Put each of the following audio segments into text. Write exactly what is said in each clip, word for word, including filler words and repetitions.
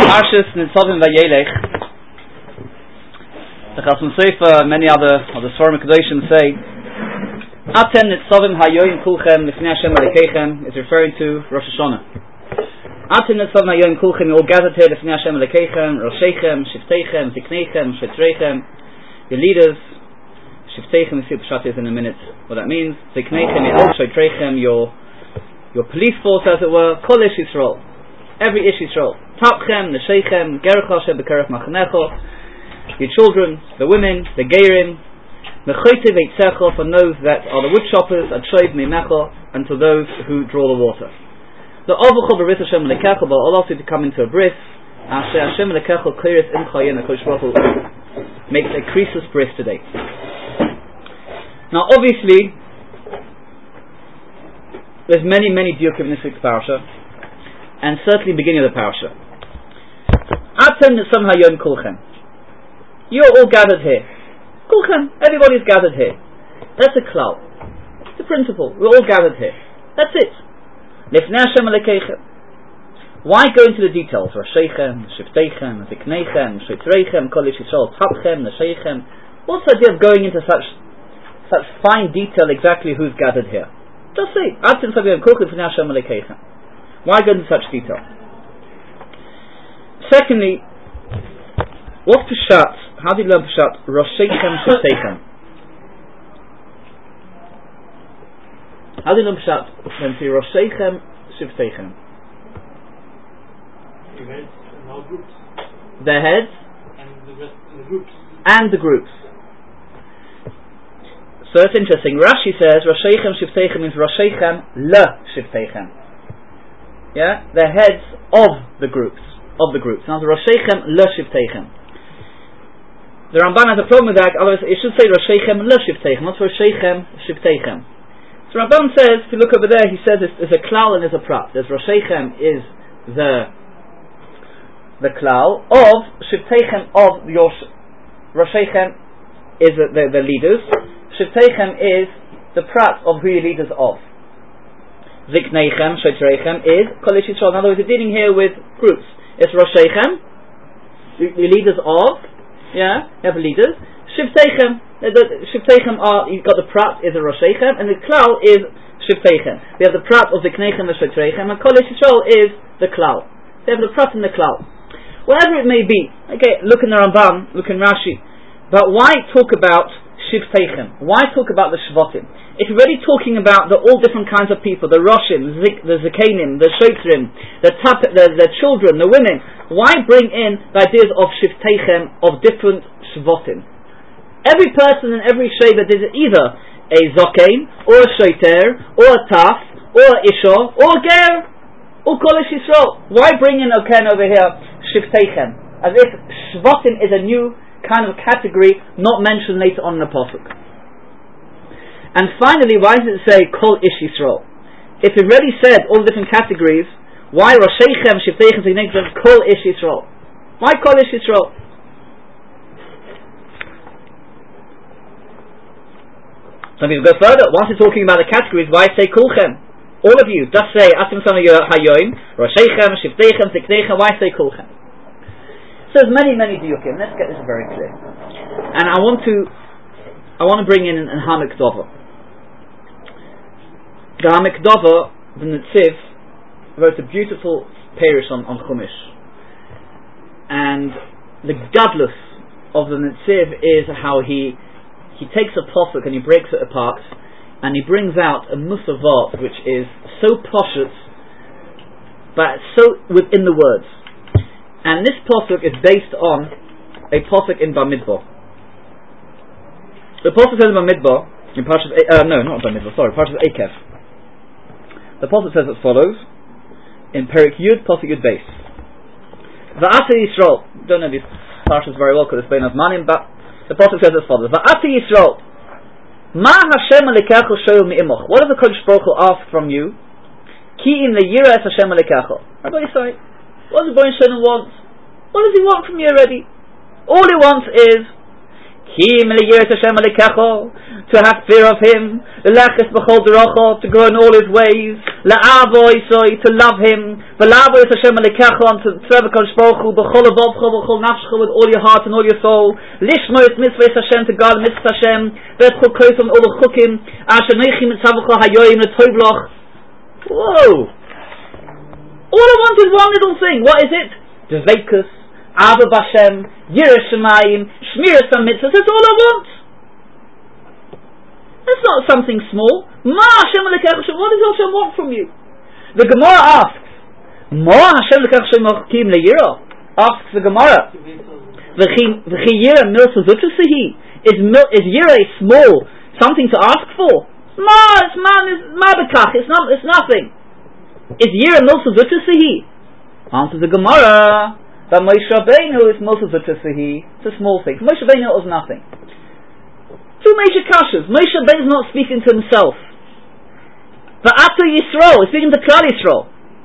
Parshas Nitzavim Vayelech. The Chasam Sofer, many other of the Sforim Kedoshim say, Atem Nitzavim Hayoim Kulchem Lifnei Hashem Elokeichem is referring to Rosh Hashanah. Atem Nitzavim Hayoim Kulchem, you all gathered here Lifnei Hashem Elokeichem, Rosheichem, Shifteichem, Zikneichem, Shetreichem, your leaders. Shifteichem, we see Pshat is in a minute what that means. Zikneichem, your old Shetreichem, your your police force, as it were. Kol Ish Yisrael, every Ish Yisrael. Tapchem, Nesheichem, Gerech Hashem, Bekerech Machanecho, your children, the women, the Geirim, Mechoite Veitzecho, for those that are the wood choppers, Adshoiv Mimecho, and to those who draw the water. The Ovucho Berit Hashem Lekecho, but all also to come into a bris, Asher Hashem Lekecho, Kliris Imchayin, Kosh Baruch Hu makes a creaseless bris today. Now obviously, there's many, many diukim in this week's parasha, and certainly beginning of the parasha. Atem Nitzavim Hayoim Kulchem. You're all gathered here. Kulchem, everybody's gathered here. That's a klal. It's a principle. We're all gathered here. That's it. Lifnei Hashem Elokeichem. Why go into the details? Rosheichem, Shifteichem, Zikneichem, Shetreichem, Kol Ish Yisrael, Tapchem, Nesheichem. What's the idea of going into such such fine detail exactly who's gathered here? Just say, Atem Nitzavim Hayoim Kulchem Lifnei Hashem Elokeichem. Why go into such detail? Secondly, what's Peshat? How do you learn Peshat? Rosheichem Shifteichem. How do you learn Peshat? When you say Rosheichem Shifteichem. The heads and all groups. The heads and the rest of the groups. And the groups. So it's interesting. Rashi says Rosheichem Shifteichem means Rosheichem Le Shifteichem. Yeah, the heads of the groups. Of the groups. Now the Rosheichem Le Shifteichem. The Ramban has a problem with that. Otherwise, it should say Rosheichem Le Shifteichem, not Rosheichem Shifteichem. So Ramban says, if you look over there, he says there's a klal and there's a prat. There's Rosheichem is the the klal of Shifteichem of your Rosheichem is the, the, the leaders. Shifteichem is the prat of who your leaders of. Zikneichem, Shetreichem is Kol Ish Yisrael. In other words, you're dealing here with groups. It's Rosheichem, the, the leaders of, yeah, you have leaders. Shifteichem, the, the Shifteichem are, you've got the prat is a Rosheichem, and the klal is Shifteichem. We have the prat of Zikneichem and Shetreichem, and Kol Ish Yisrael is the klal. They have the prat and the klal. Whatever it may be, okay, look in the Ramban, look in Rashi, but why talk about Shifteichem? Why talk about the Shvatim? If you're already talking about the all different kinds of people, the Roshim, Zik, the Zikanim, the Shotrim, the, tap, the the children, the women, why bring in the ideas of Shifteichem, of different Shvatim? Every person in every Sheva is either a Zokain, or a Shoter, or a Taf, or a Isha, or a Ger, or Kol Ish Yisrael. Why bring in Oken over here, Shifteichem? As if Shvatim is a new kind of category not mentioned later on in the Pasuk. And finally, why does it say Kol Ish Yisrael? If it already said all the different categories, why Rosheichem, Shifteichem, Zikneichem, Kol Ish Yisrael? Why Kol Ish Yisrael? Some people go further. Once you're talking about the categories, why say Kulchem? All of you, just say Atem Nitzavim Hayoim, Rosheichem, Shifteichem, Zikneichem, why say Kulchem? So there's many, many diukim. Let's get this very clear. And I want to I want to bring in an Hamek Dover. The Hamek Dover, the Netziv, wrote a beautiful Perush on, on Chumash. And the gadlus of the Netziv is how he he takes a posuk and he breaks it apart and he brings out a musavat which is so poshut but so within the words. And this posuk is based on a posuk in Bamidbar. The pasuk says in Bamidbar, in Parshas, uh, no, not Bamidbar, sorry, Parshas Eikev. The pasuk says as follows, in Perik Yud, pasuk Yud Beis. Va'ata Yisrael, don't know these Parshas very well because it's been as manim, but the pasuk says as follows, Va'ata Yisrael, Ma Hashem Alikecho Shoyel Mi'imoch. What does the Kodesh Baruch Hu ask from you? Ki in le'yira es Hashem Alikecho. Everybody say, what does the Boy Shalom want? What does he want from you already? All he wants is Kim leyiras Hashem alikecho, to have fear of Him, lelechis b'chol derocho, to go in all His ways, le'avo isoi, to love Him, v'lavo is Hashem alikecho, and to serve HaKadosh Baruch Hu, b'chol avovcho, b'chol nafscho, with all your heart and all your soul, lishmo es mitzvahs Hashem, to guard mitzvahs Hashem, v'etchol kosom all the chukim, asher neichi mitzavcho hayoyim l'toivloch. Whoa! All I want is one little thing. What is it? Dveikus, Ava Bashem, Yiras Shemayim, Shmiras HaMitzvahs. That's all I want. That's not something small. Ma Hashem Lekech Hashem. What does Hashem want from you? The Gemara asks, Ma Hashem Lekech Hashem Kim Le'yira? Asks the Gemara, V'chi Yira Milsa Zutusahi? Is is Yira small? Something to ask for? Ma, it's man, it's ma bekach. It's not. It's nothing. Is Yira Milsa Zutusahi? Answers the Gemara that Moshe Rabbeinu is Milsa Zutusahi. It's a small thing. Moshe Rabbeinu is nothing. Two major kashas. Moshe Rabbeinu is not speaking to himself. But after Yisrael, he's speaking to Klal Yisrael.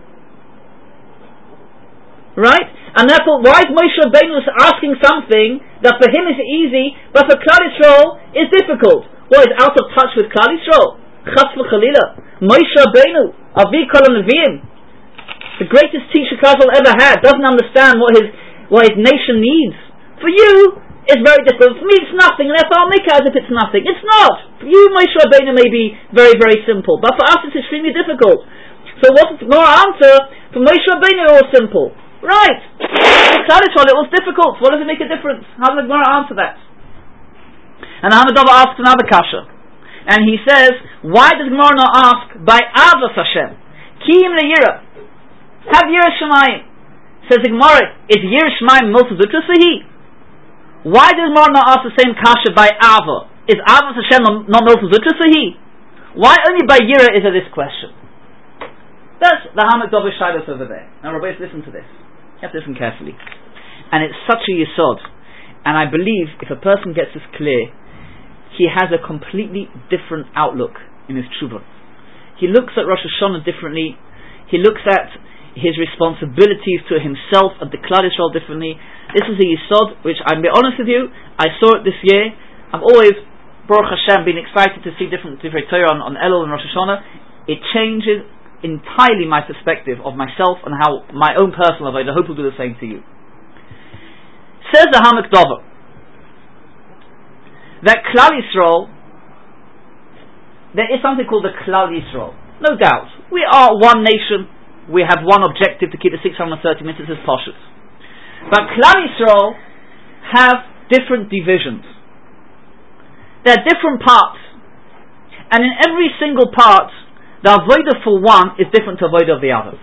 Right? And therefore, why is Moshe Rabbeinu asking something that for him is easy, but for Klal Yisrael is difficult? Well, he's out of touch with Klal Yisrael. Chas v'chalila. Moshe Rabbeinu, Avi Kol HaNeviim, the greatest teacher Klal Yisrael ever had, doesn't understand what his what his nation needs. For you, it's very difficult. For me, it's nothing, and therefore I'll make it as if it's nothing. It's not. For you, Moshe Rabbeinu may be very, very simple, but for us, it's extremely difficult. So, what's the answer? For Moshe Rabbeinu, it was simple. Right. For Klal Yisrael, it was difficult. What does it make a difference? How does the Gemara answer that? And the Hamadava asks another kasha, and he says, why does Gemara not ask by Avos Hashem? Kiyim le'yira. Have Yiras Shemayim. Says the Gemara, is Yiras Shemayim Milsa Zutusahi? Why does Gemara not ask the same kasha by Ava? Is Avos Hashem not Milsa Zutusahi? Why only by Yira is there this question? That's the Hamadava Shilas over there. Now, Rabbi, listen to this. You have to listen carefully. And it's such a yesod. And I believe if a person gets this clear, he has a completely different outlook in his tshuva. He looks at Rosh Hashanah differently. He looks at his responsibilities to himself and the Klal Yisrael differently. This is a yesod which, I'll be honest with you, I saw it this year. I've always, Baruch Hashem, been excited to see different different Torah on, on Elul and Rosh Hashanah. It changes entirely my perspective of myself and how my own personal avodah. I hope will do the same to you. Says the Hamak Dover that Klal Yisrael, there is something called the Klal Yisrael. No doubt, we are one nation. We have one objective, to keep the six hundred thirty minutes as poshut. But Klal Yisrael have different divisions. There are different parts, and in every single part, the avodah for one is different to avodah of the other.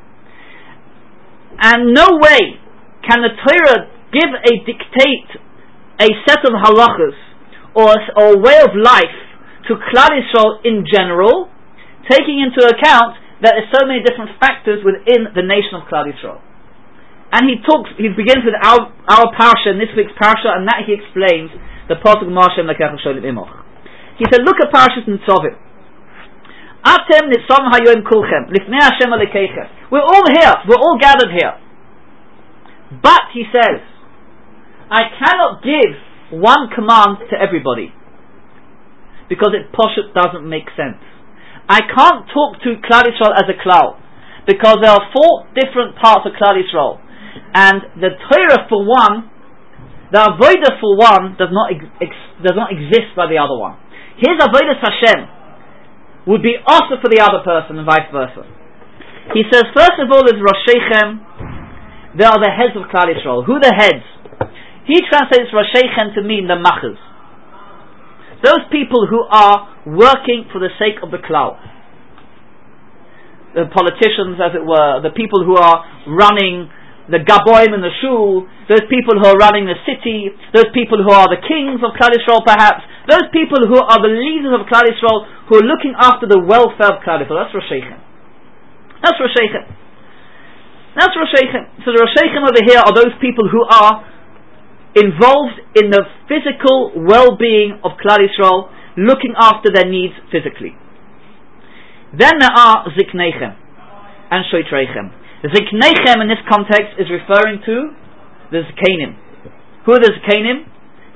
And no way can the Torah give a dictate, a set of halachas, or a way of life to Klal Yisrael in general, taking into account that there are so many different factors within the nation of Klal Yisrael. And he talks, he begins with our, our parsha, in this week's parsha, and that he explains the pasuk Ma'ashem Lekech Hashem Imoch. He said, look at Parshas Nitzavim. Atem nitzavim hayoim kulchem lifnei Hashem Elokeichem. We're all here. We're all gathered here. But he says, I cannot give one command to everybody because it poshut doesn't make sense. I can't talk to Klal Yisrael as a klal because there are four different parts of Klal Yisrael, and the Torah for one, the avodah for one, does not ex- ex- does not exist by the other one. His avodah Hashem would be also for the other person, and vice versa. He says, first of all, is Roshechem. They are the heads of Klal Yisrael. Who are the heads? He translates Roshechem to mean the machas. Those people who are working for the sake of the klal. The politicians, as it were, the people who are running the gaboim and the shul, those people who are running the city, those people who are the kings of Klal Yisrael perhaps, those people who are the leaders of Klal Yisrael, who are looking after the welfare of Klal Yisrael. That's Roshechem. That's Roshechem. That's Roshechem. So the Roshechem over here are those people who are involved in the physical well-being of Klal Yisrael, looking after their needs physically. Then there are Zikneichem and Shoitreichem. Zikneichem in this context is referring to the Zikanim. Who are the Zikanim?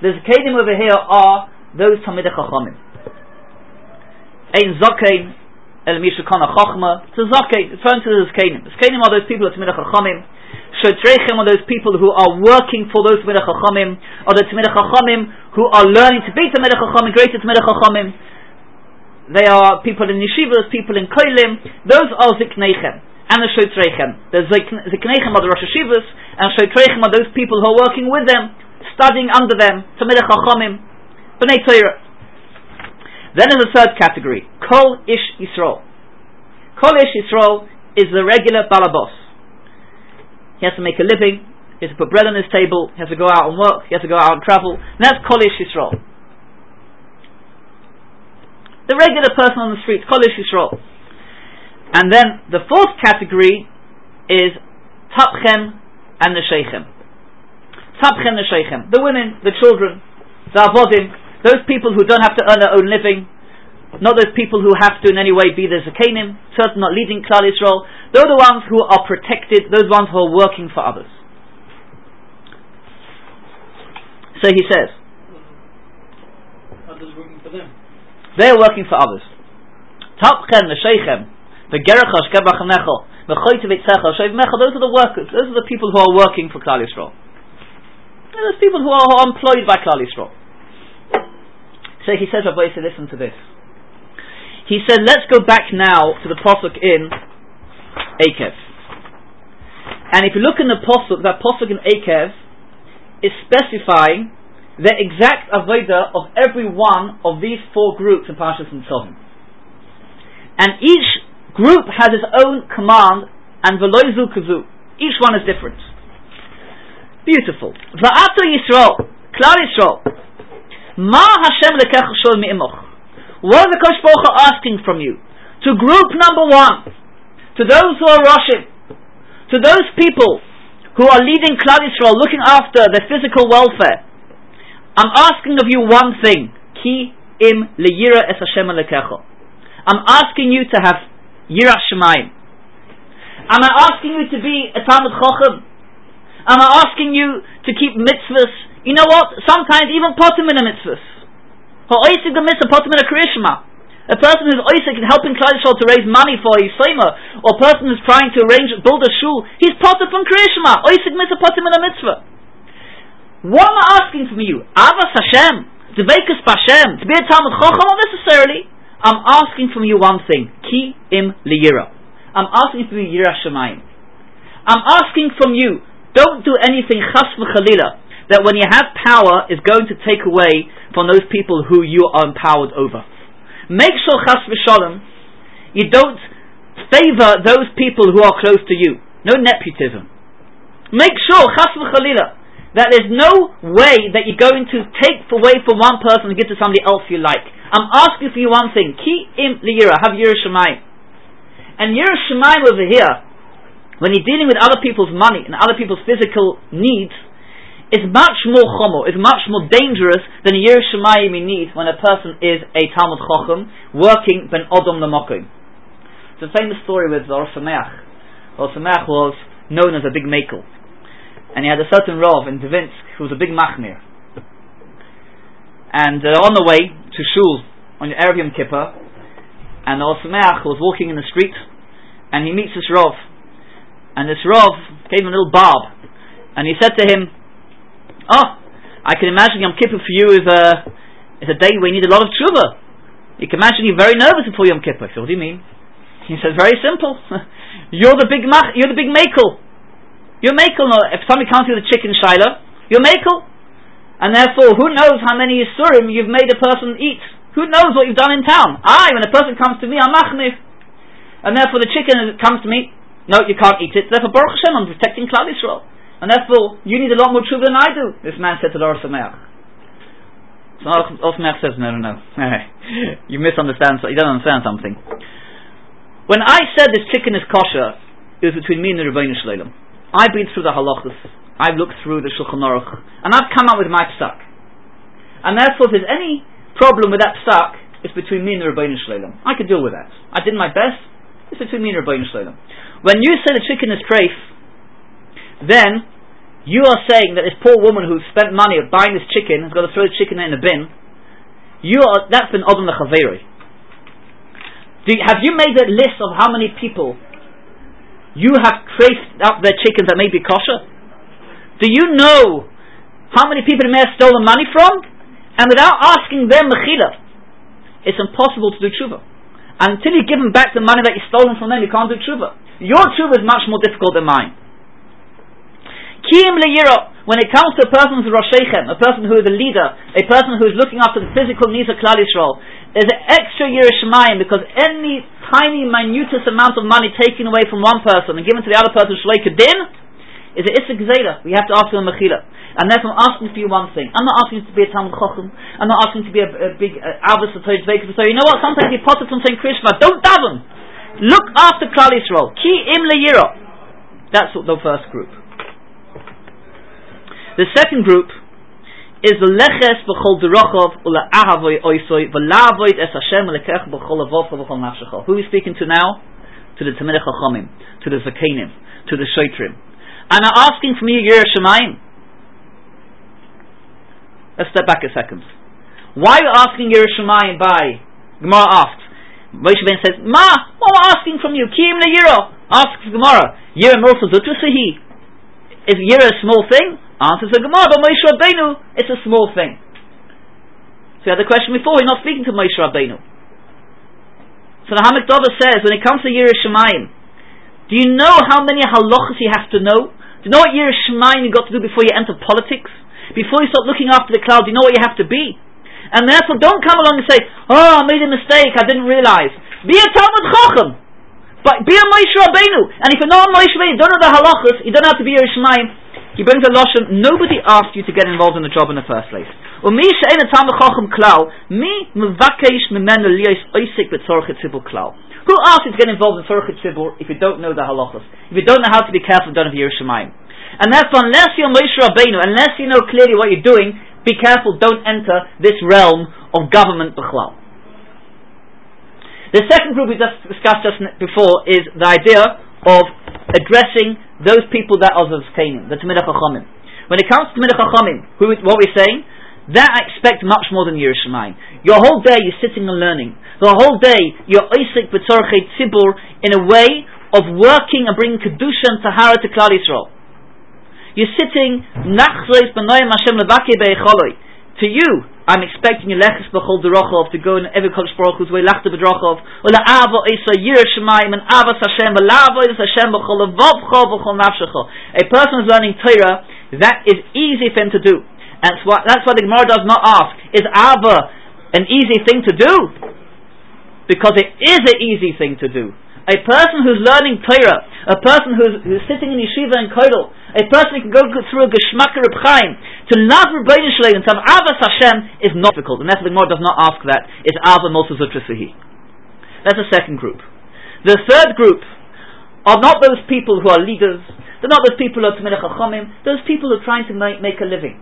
the Zakenim over here are those Talmidei Chachamim. Ein Zakein El Mishu Kana Chachma. It's a Zakein, referring to the Zakenim. The Zakenim are those people of Talmidei Chachamim. Shotreichem are those people who are working for those Talmidei Chachamim, or the Talmidei Chachamim who are learning to be Talmidei Chachamim, greater Talmidei Chachamim. They are people in yeshivas, people in koilim. Those are Zikneichem and the Shotreichem. The Zikneichem are the Rosh Yeshivas, and Shotreichem are those people who are working with them, studying under them, Talmidei Chachamim, B'nai Torah. Then there's a third category, Kol Ish Yisrael. Kol Ish Yisrael is the regular balabos. He has to make a living, he has to put bread on his table, he has to go out and work, he has to go out and travel, and that's Kol Ish Yisrael. The regular person on the street, Kol Ish Yisrael. And then the fourth category is Tapchem and the Sheichem. Tapchem and the Sheichem, the women, the children, the avodim, those people who don't have to earn their own living, not those people who have to in any way be the Zakenim, certainly not leading Klal Yisrael. They're the ones who are protected, those ones who are working for others. So he says, others working for them. They are working for others. Tapchem, the Sheichem, the Gerechash, Gebach Nechel, the Choytevit Sechel, Sheiv Mechel, those are the workers, those are the people who are working for Klal Yisrael. Those people who are, who are employed by Klal Yisrael. So he says, Rabbi, so listen to this. He said, let's go back now to the Pasuk in Eikev. And if you look in the Pasuk, that Pasuk in Eikev is specifying the exact avodah of every one of these four groups in Parashas Nitzavim. And each group has its own command, and v'lo zu kazu. Each one is different. Beautiful. Va'ato Yisrael, Klal Yisrael. Ma Hashem lekech shol mi'imoch. What is the Kosh Baruch Hu asking from you? To group number one, to those who are Roshim, to those people who are leading Klal Yisrael, looking after their physical welfare, I'm asking of you one thing. Ki im leyira es Hashem lekecho. I'm asking you to have Yiras Shamayim. Am I asking you to be a Talmud Chochem? Am I asking you to keep mitzvahs? You know what? Sometimes even potim in a mitzvahs. Ha'oisik the mitzvah potim in a kriyishma. A person who's oisik in helping Klal Yisrael to raise money for his seimer, or a person who's trying to arrange build a shul, he's potim from kriyishma. Oisik mitzvah potim in a mitzvah. What am I asking from you? Avas Hashem, Dveikus Hashem, to be a Talmud Chochem? Not necessarily. I'm asking from you one thing. Ki im liyira. I'm asking from you Yiras Shamayim. I'm asking from you, don't do anything chas v'chalila that when you have power is going to take away from those people who you are empowered over. Make sure chas v'shalom you don't favor those people who are close to you. No nepotism. Make sure chas v'chalila that there's no way that you're going to take away from one person and give to somebody else you like. I'm asking for you one thing. Ki im liyira, have Yiras Shamayim. And Yiras Shamayim over here, when you're dealing with other people's money and other people's physical needs, is much more chomo, is much more dangerous than Yiras Shamayim you need when a person is a Talmud Chochem working ben Odom Lamokim. It's a famous story with Or Sameach. Or Sameach was known as a big makel. And he had a certain Rav in Dvinsk who was a big machmir. And uh, on the way to shul on your Erev Yom Kippur, and the Or Sameach was walking in the street, and he meets this Rav. And this Rav gave him a little barb, and he said to him, "Oh, I can imagine Yom Kippur for you is a is a day where you need a lot of tshuva. You can imagine you're very nervous before Yom Kippur." So what do you mean? He says, "Very simple. you're the big mach, you're the big makel. You're makel. If somebody comes to the chicken shiloh, you're makel, and therefore, who knows how many yisurim you've made a person eat? Who knows what you've done in town? I, when a person comes to me, I'm machmir, and therefore the chicken comes to me. No, you can't eat it. Therefore, Baruch Hashem, I'm protecting Klal Yisrael. And therefore, you need a lot more tshuva than I do." This man said to the Or Sameach. So Or Sameach says, no, no, no. you misunderstand, you don't understand something. When I said this chicken is kosher, it was between me and the Rebbeinu Shleilim. I've been through the halachas, I've looked through the Shulchan Aruch, and I've come out with my psak. And therefore, if there's any problem with that psak, it's between me and the Rebbeinu Shleilim. I could deal with that. I did my best, it's between me and the Rebbeinu Shleilim. When you say the chicken is treif, then you are saying that this poor woman who spent money buying this chicken has got to throw the chicken in a bin. You are, that's been Odom Lechaveri. Have you made a list of how many people you have traced up their chickens that may be kosher? Do you know how many people you may have stolen money from? And without asking them mechila, it's impossible to do tshuva. Until you give them back the money that you've stolen from them, you can't do tshuva. Your tshuva is much more difficult than mine. Kiyim leyira, when it comes to a person who's Rosh Hashem, a person who is a leader, a person who is looking after the physical needs of Klal Yisrael, there's an extra Yiras Shamayim, because any tiny, minutest amount of money taken away from one person and given to the other person, Shlei Kedin, is an Isser Gzeira. We have to ask him a Mechila. And therefore I'm asking for you one thing. I'm not asking you to be a Talmud Chochem. I'm not asking you to be a, a big Avos Atoy Dveikos. So you know what? Sometimes you potter from Saint Krishma. Don't daven. Look after Klal Yisrael. Ki im leyira. That's what the first group. The second group is the leches b'chol derachov ula ahavoy oisoy v'lavoid es Hashem lekech b'chol avovcha v'chol nafshecha. Who are we speaking to now? To the Talmidei Chachamim, to the Zakenim, to the Shotrim, and are asking from you Yiras Shamayim. Let's step back a second. Why are you asking Yiras Shamayim? By Gemara asks. Moshe Ben says, Ma, what am I asking from you? Kiyim leyira. Asks Gemara. Yira morfa zutrasahi. Is Yira a small thing? Answers the Gemara, but Moshe Rabbeinu, it's a small thing. So you had the question before, you're not speaking to Moshe Rabbeinu. So the Hamak Dover says, when it comes to Yiras Shamayim, do you know how many halachas you have to know? Do you know what Yiras Shamayim you got to do before you enter politics? Before you start looking after the cloud, do you know what you have to be? And therefore don't come along and say, oh, I made a mistake, I didn't realize. Be a Talmud Chochem, but be a Moshe Rabbeinu. And if you're not a Moshe Rabbeinu, you don't know the halachas, you don't have to be Yiras Shamayim. He brings a loshon. Nobody asked you to get involved in the job in the first place. Umi she'en Talmud Chochem klal, mi mevakesh mimenu liyos oisik b'tzorchet tzibur klal. Who asked you to get involved in tzorchet tzibur if you don't know the halachas? If you don't know how to be careful, don't have Yiras Shamayim. And therefore, unless you're Moshe Rabbeinu, unless you know clearly what you're doing, be careful. Don't enter this realm of government b'chlal. The second group we just discussed just before is the idea of addressing those people that are the Zakenim, the Talmidei Chachamim. When it comes to Talmidei Chachamim, who, what we're saying, that I expect much more than Yiras Shamayim. Your whole day you're sitting and learning. The whole day you're oisik b'tzorchei tzibur in a way of working and bringing kedusha and tahara to Klal Yisrael. You're sitting nachzos b'noyim Hashem levakei be'echoloi. To you, I'm expecting you leches b'chol derachov to go in every Kodesh Baruch Hu's way lachta b'derachov u'la'avo isa Yiras Shamayim and avas Hashem v'la'avo is Hashem b'chol levavcho v'chol nafshecho. A person who's learning Torah, that is easy for him to do. And that's why, that's why the Gemara does not ask, is ava an easy thing to do? Because it is an easy thing to do. A person who's learning Torah, a person who's, who's sitting in yeshiva and kollel, a person who can go through a Geschmack Reb Chaim, to love Rebbeinu Shalom and to have Avas Hashem is not difficult. And that's the Gemara does not ask that. Is Ava Mosa Zutrasahi. That's the second group. The third group are not those people who are leaders. They're not those people who are Talmidei Chachamim. Those people who are trying to make, make a living.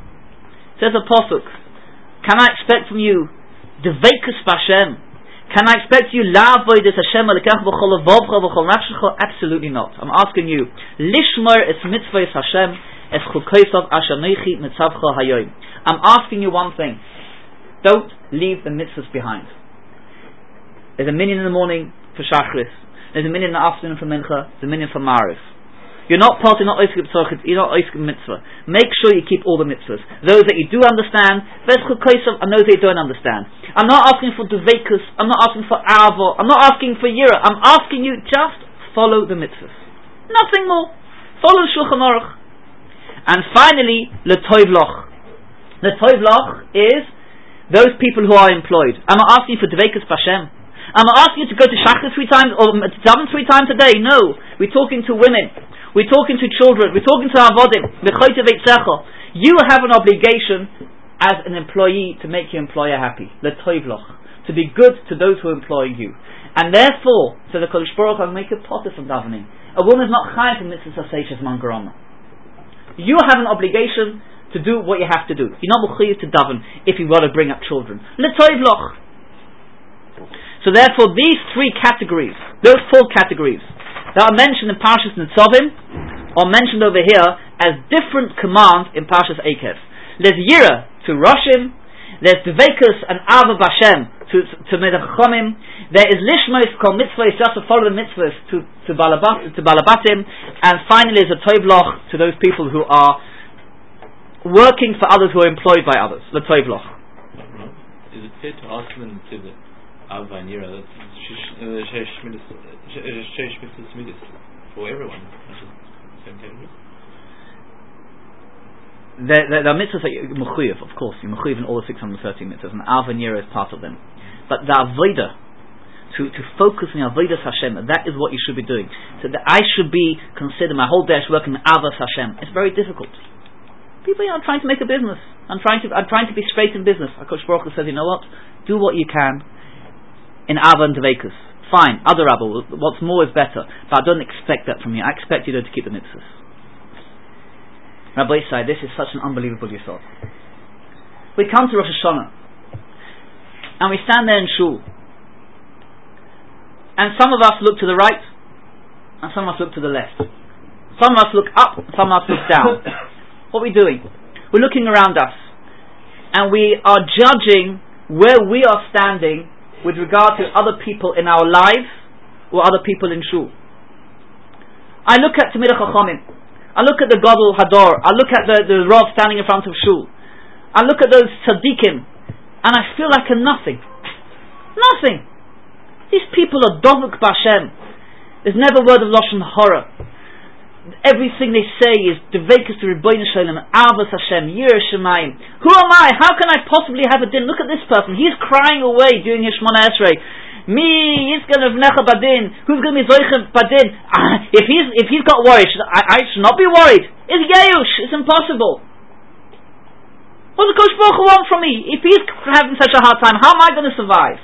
Says the Pasuk, can I expect from you Dveikus B'Hashem? Can I expect you la'avoid es Hashem alekach v'chol levavcha v'chol nafshecha? Absolutely not. I'm asking you lishmor es mitzvah es Hashem es chukosov asher neichi mitzavcha hayoim. I'm asking you one thing. Don't leave the mitzvahs behind. There's a minyan in the morning for Shachris. There's a minyan in the afternoon for Mincha. There's a minyan for Mariv. You're not part, you're not oisik b'tzorchit, you're not oisik mitzvah. Make sure you keep all the mitzvahs. Those that you do understand, and those that you don't understand. I'm not asking for dveikus, I'm not asking for avo, I'm not asking for yira, I'm asking you just follow the mitzvahs. Nothing more. Follow Shulchan Aruch. And finally, l'toivloch. L'toivloch is those people who are employed. I'm not asking you for dveikus b'Hashem. I'm not asking you to go to Shachar three times or daven three times a day. No. We're talking to women. We're talking to children. We're talking to avodim. You have an obligation as an employee to make your employer happy. To be good to those who employ you. And therefore, so the Kodesh Baruch Hu make a potter from davening. A woman is not chayav from mitzvah seishes mangarama. You have an obligation to do what you have to do. You're not mechuyev to daven if you want to bring up children. So therefore, these three categories, those four categories that are mentioned in Parshas Nitzavim, are mentioned over here as different commands in Parshas Eikev. There's Yira to Roshim, there's Dveikus and Ava Bashem to to Medachomim. There is Lishmos called mitzvahs, just to follow the mitzvahs to to Balabat to Balabatim, and finally is a Tovloch to those people who are working for others, who are employed by others. The Tovloch. Is it fair to ask them to the Ava and Yira that's Sheish Mitzvahs Midas for everyone? Same category. There, there, there are mitzvahs that you're mechuyev, of course, you're mechuyev in all the six hundred thirteen mitzvahs, and Av and Yira is part of them. But the avodah, to, to focus on avodas Hashem, that is what you should be doing. So that I should be considered my whole day working Avos Hashem. It's very difficult. People, you know, are trying to make a business. I'm trying to, I'm trying to be straight in business. HaKadosh Baruch Hu says, you know what? Do what you can in Ava and Dveikus. Fine, other Rabbi, what's more is better. But I don't expect that from you. I expect you to keep the mitzvahs. Rabbi Yisai, this is such an unbelievable yesod. We come to Rosh Hashanah, and we stand there in shul, and some of us look to the right, and some of us look to the left. Some of us look up, and some of us look down. What are we doing? We're looking around us, and we are judging where we are standing with regard to other people in our lives, or other people in shul. I look at Talmidei Chachamim, I look at the Gadol Hador, I look at the, the Rav standing in front of shul, I look at those tzaddikim, and I feel like a nothing. Nothing. These people are dovuk b'Hashem. There's never a word of Lashon Hara. Everything they say is Dveikus to Rebbeinu Shalom, Avos Hashem, Yireh Shemayim. Who am I? How can I possibly have a din? Look at this person. He's crying away during his Shmona Esrei. Me, he's going to v'necha badin. Who's going to be zoichem badin? Ah, if he's if he's got worries, I, I should not be worried. It's Yeush. It's impossible. What does Kosh Baruch Hu want from me? If he's having such a hard time, how am I going to survive?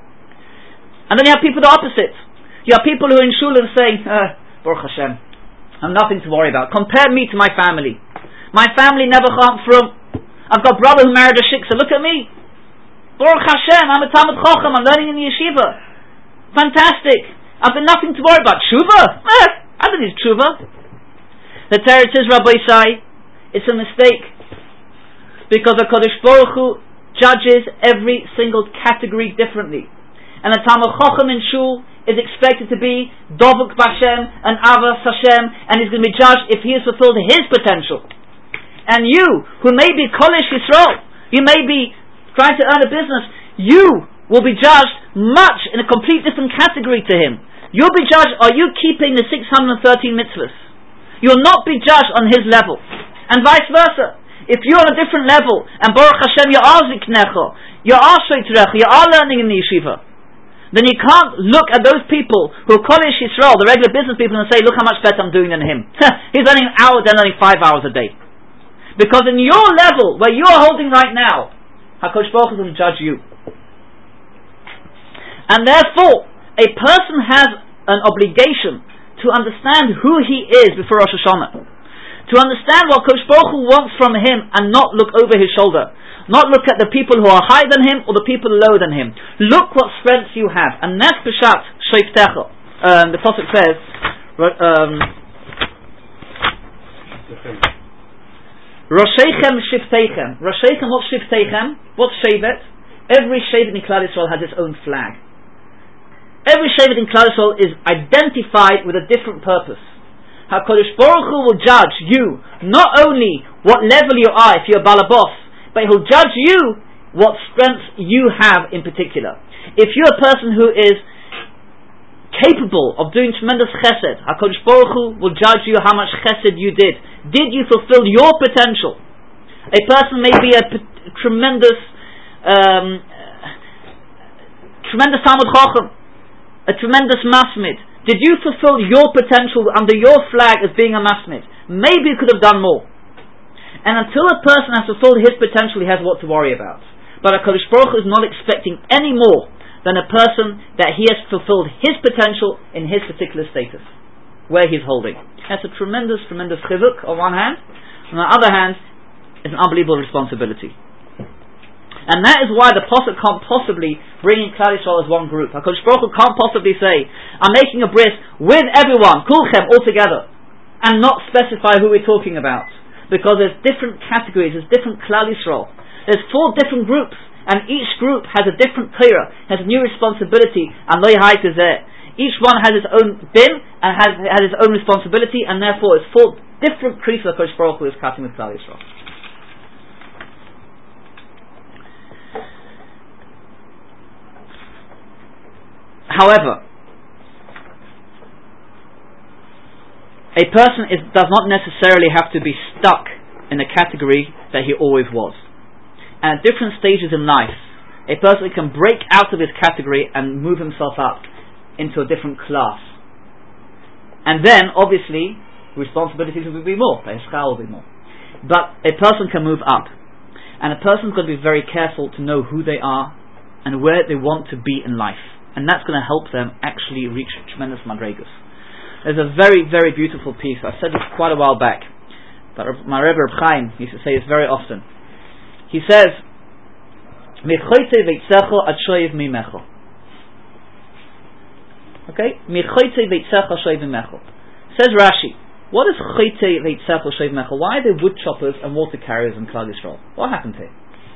And then you have people the opposite. You have people who are in shul and saying, uh, Baruch Hashem, I'm nothing to worry about. Compare me to my family. My family never cham from. I've got a brother who married a shiksa. Look at me. Baruch Hashem, I'm a Talmud Chacham, I'm learning in the yeshiva. Fantastic. I've got nothing to worry about. Tshuva? Eh, I don't need tshuva. The Teretz says, Rabbi Yisai, it's a mistake. Because the Kodesh Baruch Hu judges every single category differently. And the Talmud Chacham in Shul is expected to be Dovuk B'Hashem and Avos Hashem, and he's going to be judged if he has fulfilled his potential. And you, who may be Kodesh Yisrael, you may be trying to earn a business, you will be judged much in a complete different category to him. You'll be judged, are you keeping the six hundred thirteen mitzvahs? You'll not be judged on his level. And vice versa. If you're on a different level, and Baruch Hashem, you are Ziknecha, you are Shoitrecha, you are learning in the yeshiva, then you can't look at those people who are Kodesh Yisrael, the regular business people, and say, look how much better I'm doing than him. He's earning an hour, they're earning five hours a day. Because in your level, where you are holding right now, HaKadosh Baruch Hu will judge you. And therefore, a person has an obligation to understand who he is before Rosh Hashanah. To understand what HaKadosh Baruch Hu wants from him and not look over his shoulder. Not look at the people who are higher than him or the people lower than him. Look what strengths you have. And that's Peshat Sheiftecha. Um, the Prophet says, um, Rosheichem Shifteichem. Rosheichem, what's Shifteichem? What's Shevet? Every Shevet in Klal Yisrael has its own flag. Every Shevet in Klal Yisrael is identified with a different purpose. HaKadosh Baruch Hu will judge you, not only what level you are if you're a balabos, but He'll judge you what strengths you have in particular. If you're a person who is capable of doing tremendous chesed, HaKadosh Baruch Hu will judge you how much chesed you did. Did you fulfill your potential? A person may be a p- tremendous um, tremendous Talmud Chacham, a tremendous masmid. Did you fulfill your potential under your flag as being a masmid? Maybe you could have done more. And until a person has fulfilled his potential, he has what to worry about. But HaKadosh Baruch Hu is not expecting any more than a person that he has fulfilled his potential in his particular status, where he's holding. That's a tremendous, tremendous chizuk on one hand. On the other hand, it's an unbelievable responsibility. And that is why the Pasuk can't possibly bring in Klal Yisrael as one group. HaKadosh Baruch Hu can't possibly say, I'm making a bris with everyone, kulchem, all together. and not specify who we're talking about, because there's different categories, there's different Klal Yisrael. There's four different groups, and each group has a different Torah, has a new responsibility, and lo yahai tezeh. Each one has its own din and has, has its own responsibility, and therefore it's four different creeds that Kodesh Baruch Hu is cutting with Klal Yisrael. However, a person is, does not necessarily have to be stuck in the category that he always was. And at different stages in life, a person can break out of his category and move himself up into a different class. And then, obviously, responsibilities will be more, the Hishchal will be more. But a person can move up. And a person's got to be very careful to know who they are and where they want to be in life. And that's going to help them actually reach tremendous madregas. There's a very, very beautiful piece. I said this quite a while back, but my Rebbe Reb Chaim used to say this very often. He says, "Michoyte veitzecho ad shoyev mimecho." Okay, Michoyte veitzecho shoyev mimecho. Says Rashi, what is choyte veitzecho shoyev mimecho? Why are there wood choppers and water carriers in Klal Yisrael? What happened here?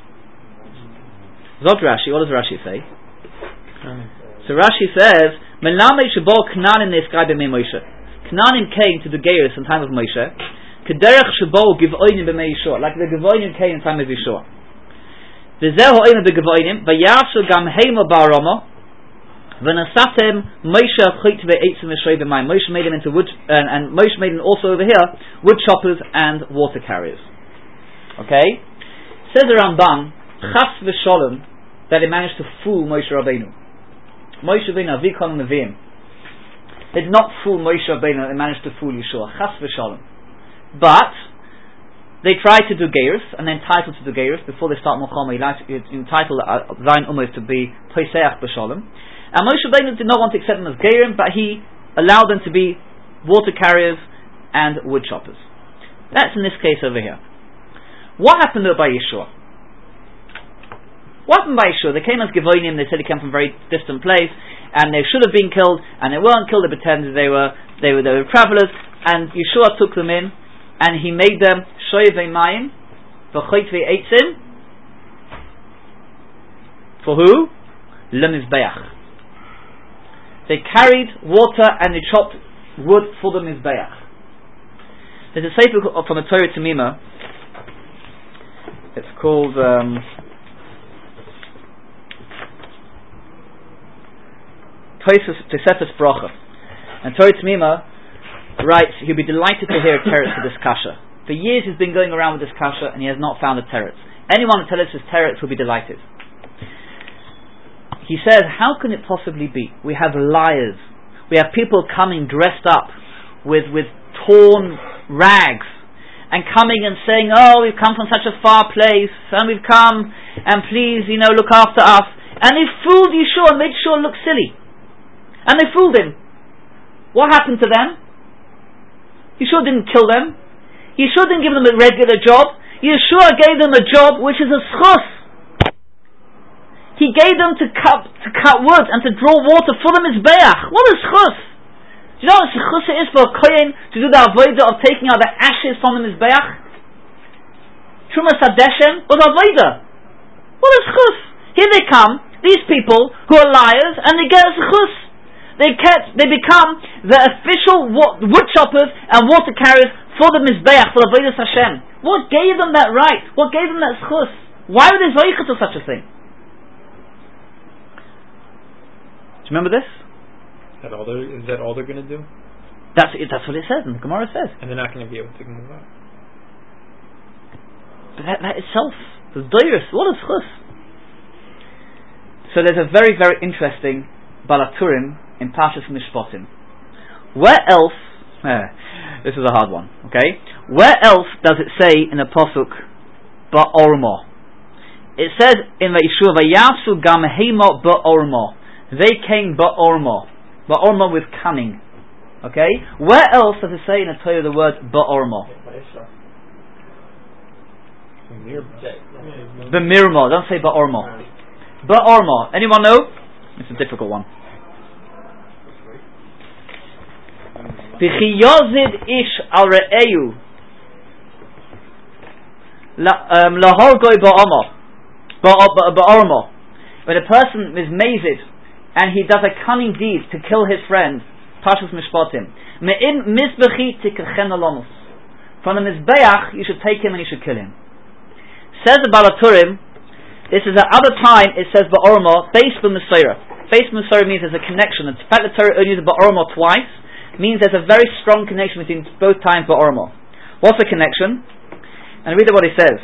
Zot Rashi. What does Rashi say? So Rashi says, Melame shebo Knanim ne'eskai b'mei Moshe. Knanim came to the Geirus in time of Moshe. Kederech shebo Givonim b'mei Yeshua, like the Givonim came in time of Yeshua. V'zeh ha'oim b'Givonim, v'yavshu gam heimo ba'aroma, v'nasatem Moshe chait ve'etzim v'shrei b'mayim. Moshe made them into wood, and, and Moshe made them also over here wood choppers and water carriers. Okay, says the Rambam, chas v'sholem, that they managed to fool Moshe Rabbeinu. Moshe Rabbeinu, Avikon Nevi'im. They did not fool Moshe Rabbeinu, they managed to fool Yeshua. Chas v'sholem. But they tried to do Geirus, and they're entitled to do Geirus before they start Milchama. He entitled Zayin Umos to be Poseach b'sholem. And Moshe Rabbeinu did not want to accept them as Geirim, but he allowed them to be water carriers and wood choppers. That's in this case over here. What happened though by Yeshua? What happened by Yeshua? They came as Givonim, they said they came from a very distant place, and they should have been killed, and they weren't killed, they pretended they were they were, they were travelers, and Yeshua took them in, and he made them Shoyvei Mayim, V'choit Ve'etzim, for who? LeMizbeach. They carried water and they chopped wood for the Mizbeach. There's a sefer from a Torah Tamima, it's called um, Tosefes Bracha, and Torah Tamima writes he'll be delighted to hear a teretz for this kasha. For years he's been going around with this kasha and he has not found a teretz. Anyone who tells us his teretz will be delighted. He says, how can it possibly be? We have liars. We have people coming dressed up with with torn rags and coming and saying, oh, we've come from such a far place and we've come and please, you know, look after us. And they fooled Yeshua and made Yeshua look silly. And they fooled him. What happened to them? Yeshua didn't kill them. Yeshua didn't give them a regular job. Yeshua gave them a job which is a schus. He gave them to cut to cut wood and to draw water for the Mizbeach. What is schus? Do you know what schus is for a kohen to do the avodah of taking out the ashes from the Mizbeach? Trumas Hadeshem was avodah. What is schus? Here they come, these people who are liars, and they get a schus. They get, they become the official wo- wood choppers and water carriers for the Mizbeach, for the avodas Hashem. What gave them that right? What gave them that schus? Why were they zoichet to such a thing? Do you remember this? Is that all they're, is that all they're going to do? That's it, that's what it says, and the Gemara says. And they're not going to be able to move out. But that, that itself, the doirus, what is chus? So there's a very, very interesting Balaturim in Parshas Mishpatim. Where else, eh, this is a hard one, okay? Where else does it say in the Pasuk, Ba'ormo? It says in Vayishua, Vayasu gam heimo ba'ormo. They came ba'ormo. Ba'ormo with cunning. Okay? Where else does it say in the Torah the word ba'ormo? B'mirmo. Don't say ba'ormo. Ba'ormo. Anyone know? It's a difficult one. V'chi yozid ish al re'eyu lahorgoi ba'omo ba'ormo. When a person is mazed and he does a cunning deed to kill his friend, Pashas Mishpatim, me'im mizbechi tikchen alomus. From the Mizbeach, you should take him and you should kill him. Says the Balaturim, this is at other time, it says ba'ormo, base b'mesorah. Base b'mesorah means there's a connection. The fact that Torah only uses ba'ormo twice means there's a very strong connection between both times ba'ormo. What's the connection? And read what he says.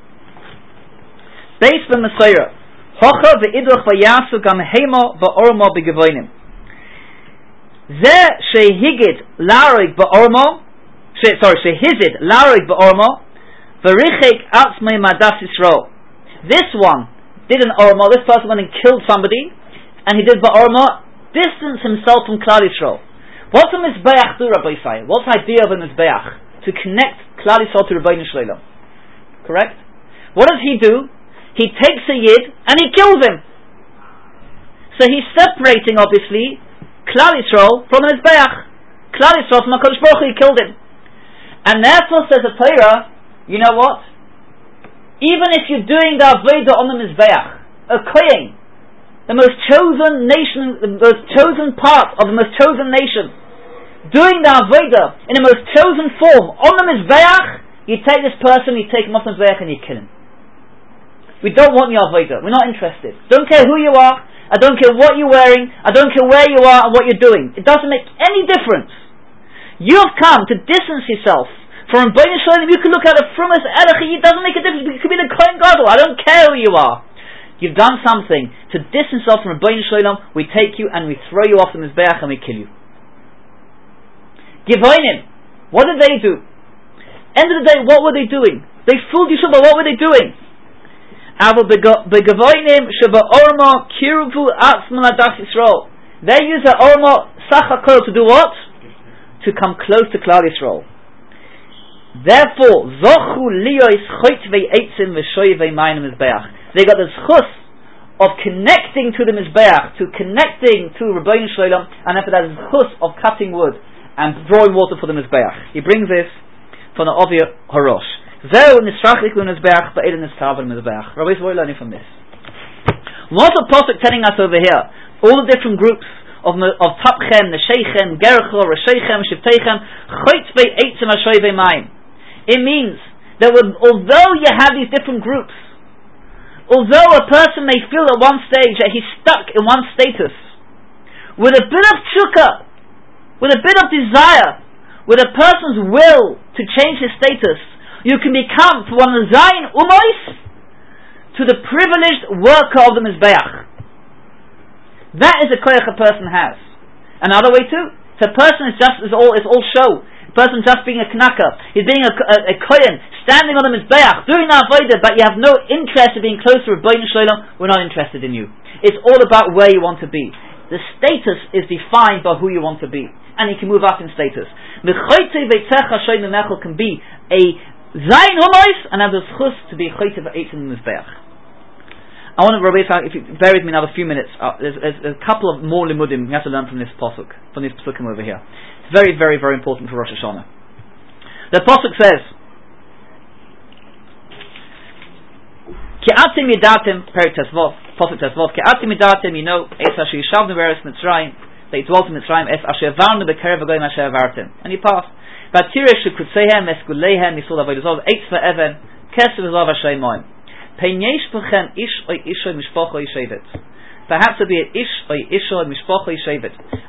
Base b'mesorah. Hocha ve'idruch v'yasu gam heimo ba'ormo b'gevoinim. Ze shehigid larig ba'ormo, sorry, shehizid larig ba'ormo, v'richik atzmei madas Yisrael. This one did an ormo, this person went and killed somebody, and he did ba'ormo, distanced himself from Klal Yisrael. What's a Mizbeach do, Rabbi Yisai? What's the idea of a Mizbeach? To connect Klal Yisrael to Rabbeinu Shlomo. Correct? What does he do? He takes a Yid and he kills him. So he's separating, obviously, Klal Yisrael from the Mizbeach. Klal Yisrael from HaKadosh Baruch Hu, he killed him. And therefore says the Torah, you know what? Even if you're doing the Avodah on the Mizbeach, a Kohen, the most chosen nation, the most chosen part of the most chosen nation, doing the Avodah in the most chosen form on the Mizbeach, you take this person, you take him off the Mizbeach and you kill him. We don't want your Avodah. We're not interested. Don't care who you are. I don't care what you're wearing. I don't care where you are and what you're doing. It doesn't make any difference. You have come to distance yourself from Rabbeinu Shlomo. You can look at a frumas erechi. It doesn't make a difference. You could be the Kohen Gadol. I don't care who you are. You've done something to distance yourself from Rabbeinu Shlomo. We take you and we throw you off the Mizbeach and we kill you. Givonim. What did they do? End of the day, what were they doing? They fooled Yeshua, but what were they doing? They use the ormo sachakol to do what? To come close to Klal Yisrael. Therefore, zochu liyois choit ve'etzim v'shoy ve'mayim mizbeach. They got the zchus of connecting to the mizbeach, to connecting to Rabbeinu Shlomo, and after that, the zchus of cutting wood and drawing water for the mizbeach. He brings this from the Ovia Horosh. Zeu nisrachik l'mizbeach, ba'ed nistav l'mizbeach. Rabbi, what are we learning from this? What's the pasuk telling us over here? All the different groups of of Tapchem, Nesheichem, Gercho, Reshechem, Shivtechem, Choitz ve'etzim ashoy ve'mayim. It means that when, although you have these different groups, although a person may feel at one stage that he's stuck in one status, with a bit of tshuka, with a bit of desire, with a person's will to change his status, you can become from one Zayin Umois to the privileged worker of the Mizbeach. That is a koyach a person has. Another way too, so a person is just is all is all show. A person just being a knaka, he's being a, a, a kohen, standing on the Mizbeach, doing the avodah, but you have no interest in being close to Rabbeinu Shlomo. We're not interested in you. It's all about where you want to be. The status is defined by who you want to be, and you can move up in status. Can be a Zayin Humois and have the schus to be choyte ve'etzim mizbeach. I want to, Rabbi, if you bear with me another few minutes, uh, there's, there's a couple of more limudim we have to learn from this pasuk, from this pasukim over here. It's very, very, very important for Rosh Hashanah. The pasuk says, Ki atim yidatim, perik tesvov, pasuk tesvov, Ki atim yidatim, you know, es asher yishavnu be'eretz Mitzrayim, they dwelt in Mitzrayim, es asher avarnu be'kerev v'goyim asher avartim. And he passed. V'atire shekutzehem, eskuleihem, yisol avodah, eitz ve'even, kesev v'zav asher moim. Perhaps it'll be an ish or isha or mishpacha yishevet.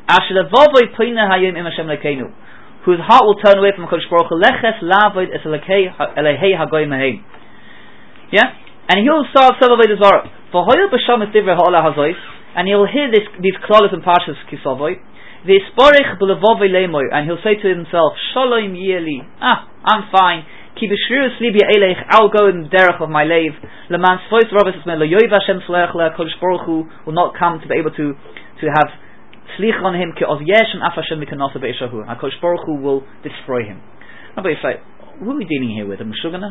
Whose heart will turn away from HaKadosh Baruch Hu. Leches la'avod es elehei hagoyim haheim. Yeah, and he'll start several avodah zarah. For hoyel b'sham es divrei ha'olah hazois, and he'll hear this, these klalos and parshas kisavoy. V'isparich b'levovei leimoy, and he'll say to himself, Shalom yeli. Ah, I'm fine. Ki b'shrirus libi eleich, I'll go in the derech of my lave. Leman svois robes esmei lo yoiv Hashem slech le HaKadosh Baruch Hu will not come to be able to to have slich on him. Ki oz yesh and af Hashem mikanasa be'eshahu. HaKadosh Baruch Hu will destroy him. Rabbi say, who are we dealing here with? A Meshugana?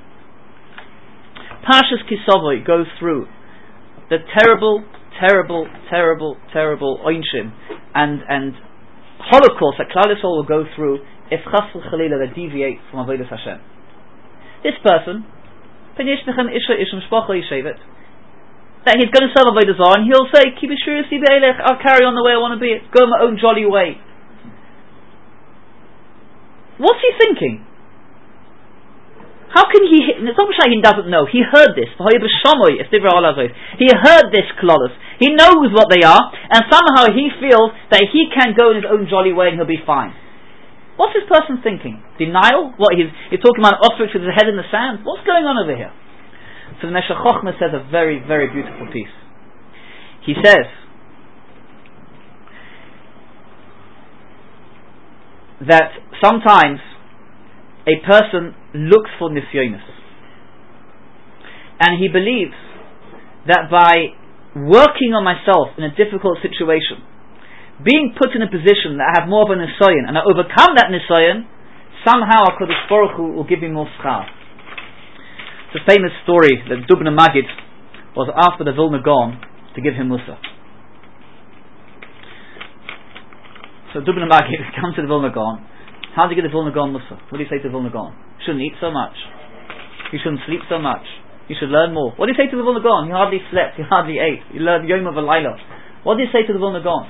Parshas Kisavoy goes through the terrible, terrible, terrible, terrible oinshim and and holocaust that Klal Yisrael will go through if Chas v'Chalila they deviate from Avodas Hashem. This person, that he's going to serve Avodah Zarah, and he'll say, "Keep it seriously, I'll carry on the way I want to be. Go my own jolly way." What's he thinking? How can he? It's not like he doesn't know. He heard this. He heard this klolus. He knows what they are, and somehow he feels that he can go in his own jolly way and he'll be fine. What's this person thinking? Denial? What he's, he's talking about an ostrich with his head in the sand? What's going on over here? So the Meshech Chochmah says a very, very beautiful piece. He says that sometimes a person looks for nisyonos, and he believes that by working on myself in a difficult situation, being put in a position that I have more of a nisoyon, and I overcome that nisoyon, somehow HaKadosh Baruch Hu will give me more schar. It's a famous story that Dubna Magid was asked by the Vilna Gaon to give him Musa. So Dubna Magid comes to the Vilna Gaon. How do you get the Vilna Gaon Musa? What do you say to the Vilna Gaon? You shouldn't eat so much. You shouldn't sleep so much. You should learn more. What do you say to the Vilna Gaon? He hardly slept. He hardly ate. He learned Yom of a Laila. What do you say to the Vilna Gaon?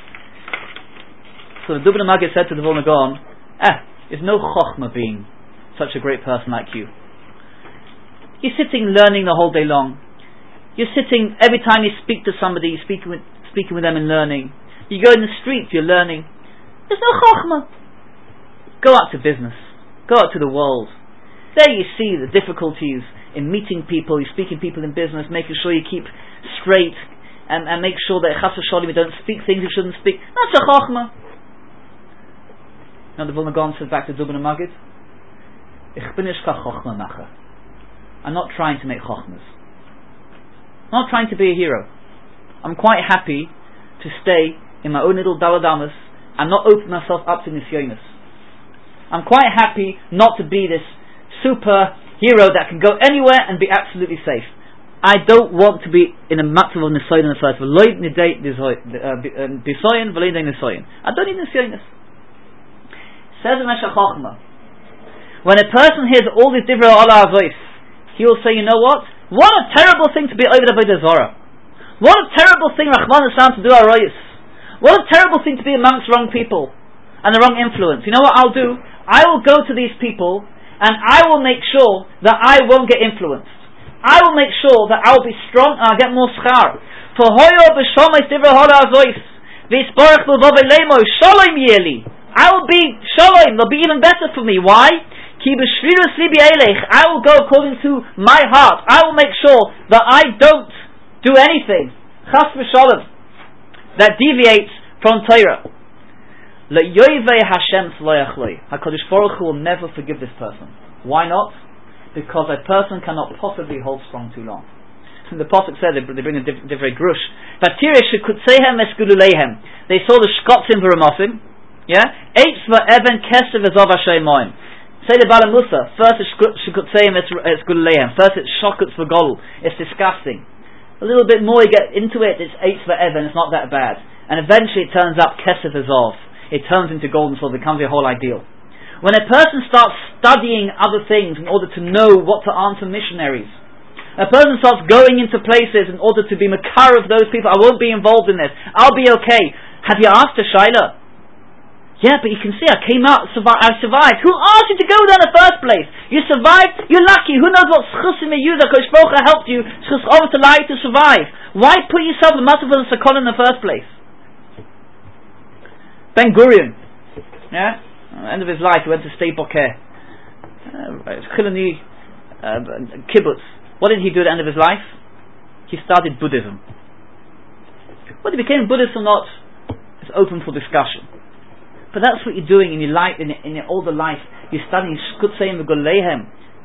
So the Dubna Magid said to the Vilna Gaon, "Eh, there's no chokhmah being such a great person like you. You're sitting learning the whole day long. You're sitting, every time you speak to somebody, you're speaking with, speaking with them and learning. You go in the street, you're learning. There's no chokhmah. Go out to business. Go out to the world. There you see the difficulties in meeting people, you speaking people in business, making sure you keep straight, and, and make sure that chas v'sholem you don't speak things you shouldn't speak. That's a chokhmah." Now the Vilna Gaon says back to Dubna Magid, "Ich bin nicht ka chokhmah macher. I'm not trying to make chokhmas. I'm not trying to be a hero. I'm quite happy to stay in my own little daladamas and not open myself up to nisyonos. I'm quite happy not to be this super hero that can go anywhere and be absolutely safe. I don't want to be in a matzav of nisoyon in the first. I don't need nisyonos." Says the Meshech Chochmah, when a person hears all these divrei Allah avois, he will say, "You know what? What a terrible thing to be over the Avodah Zarah. What a terrible thing, Rahman Hassan, to do arayos. What a terrible thing to be amongst wrong people and the wrong influence. You know what I'll do? I will go to these people and I will make sure that I won't get influenced. I will make sure that I will be strong and I'll get more schar. For hoyo b'shomais divrei Allah avois, v'isbarach l'vavei leimo, shalom yeli. I will be shalom, they'll be even better for me. Why? Ki b'shvirus libi eilech, I will go according to my heart. I will make sure that I don't do anything, chas v'shalom, that deviates from Torah. Le'yoivei Hashem s'loyachloi. HaKadosh Baruch Hu will never forgive this person. Why not? Because a person cannot possibly hold strong too long. So the Pasuk said, they bring a different grush. Vatirish shekutzehem esgululeihem. They saw the shkotzim v'ramosim. Yeah? Eitz v'even kesev ezov hashemoim. Say the Bala Musa, first it's shekutzehem esgululeihem. First it's shokutz v'gol. It's disgusting. A little bit more you get into it, it's eitz v'even, it's not that bad. And eventually it turns up kesev ezov. It turns into golden sword, it becomes a whole ideal. When a person starts studying other things in order to know what to answer missionaries, a person starts going into places in order to be makar of those people, I won't be involved in this, I'll be okay. Have you asked a Shaila? Yeah, but you can see I came out, survi- I survived. Who asked you to go there in the first place? You survived, you're lucky. Who knows what schusim you that Kosh Baruch Hu helped you schus over to lie to survive. Why put yourself in the matzah of the sakon in the first place? Ben Gurion, yeah, at the end of his life, he went to Sde Boker, Chiloni uh, kibbutz. What did he do at the end of his life? He started Buddhism. Whether he became Buddhist or not is open for discussion. But that's what you're doing in your life, in your, in your older life. You're studying Shkutzeim v'Goleihem.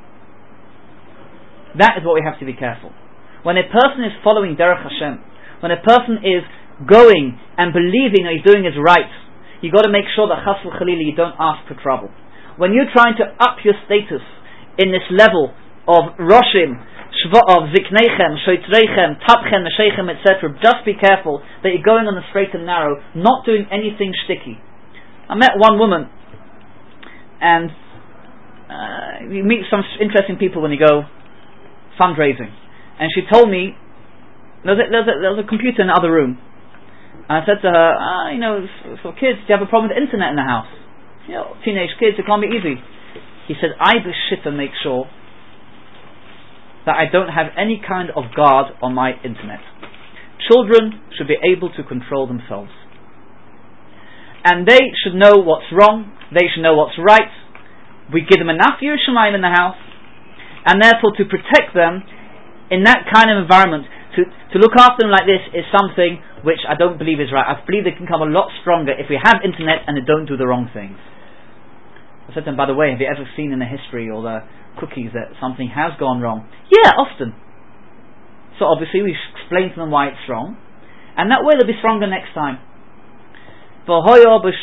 That is what we have to be careful. When a person is following Derech Hashem, when a person is going and believing that he's doing is right, you got to make sure that chas v'chalila you don't ask for trouble. When you're trying to up your status in this level of roshim, of zikneichem, shoitreichem, tapchem, mesheichem, et cetera, just be careful that you're going on the straight and narrow, not doing anything shticky. I met one woman, and uh, you meet some interesting people when you go fundraising, and she told me there's a, there's a, there's a computer in the other room, and I said to her, ah, you know, for kids, do you have a problem with the internet in the house? You know, teenage kids, it can't be easy. He said, I b'shita make sure that I don't have any kind of guard on my internet. Children should be able to control themselves, and they should know what's wrong, they should know what's right. We give them enough Yerushalayim in the house, and therefore to protect them in that kind of environment, to, to look after them like this is something which I don't believe is right. I believe they can come a lot stronger if we have internet and they don't do the wrong things. I said to them, by the way, have you ever seen in the history or the cookies that something has gone wrong? Yeah, often. So obviously we explain to them why it's wrong, and that way they'll be stronger next time. And therefore this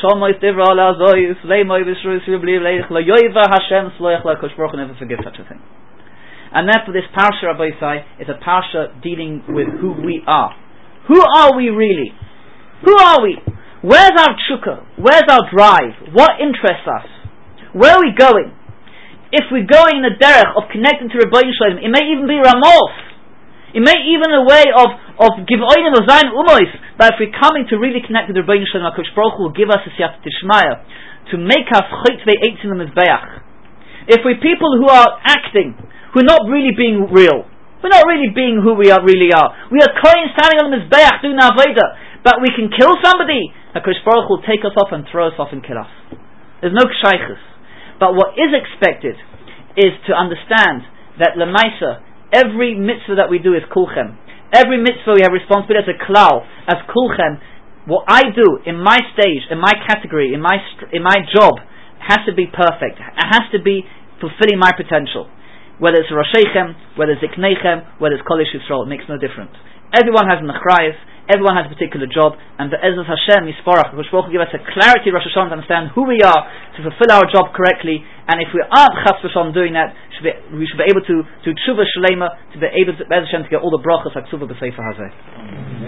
parsha, Rabbi Yisai, is a parsha dealing with who we are. Who are we really? Who are we? Where's our tshuka? Where's our drive? What interests us? Where are we going? If we're going in the derech of connecting to Rebbeinu Shalom, it may even be Ramos. It may even a way of of Givonim of Zayin Umois. But if we're coming to really connect with Rebbeinu Shalom, HaKadosh Baruch Hu will give us a siyata tishmaya to make us chotvei eitzim l'mizbeach. If we're people who are acting, who are not really being real, we're not really being who we are really are. We are kohen standing on the mizbeach doing avodah, but we can kill somebody. HaKadosh Baruch Hu will take us off and throw us off and kill us. There's no kshaychus. But what is expected is to understand that lemaisa, every mitzvah that we do is kulchem. Every mitzvah we have responsibility as a klal, as kulchem. What I do in my stage, in my category, in my in my job, has to be perfect. It has to be fulfilling my potential. Whether it's Roshechem, whether it's Iknechem, whether it's Kodesh Yisrael, it makes no difference. Everyone has an achrayus, everyone has a particular job, and the Ezras Hashem, Yisparach, which will give us a clarity Rosh Hashanah to understand who we are, to fulfill our job correctly, and if we aren't Chas V'Shalom doing that, should be, we should be able to do Tshuva Shalema, to be able to, to get all the brachas like Tshuva B'Sefer Hazeh.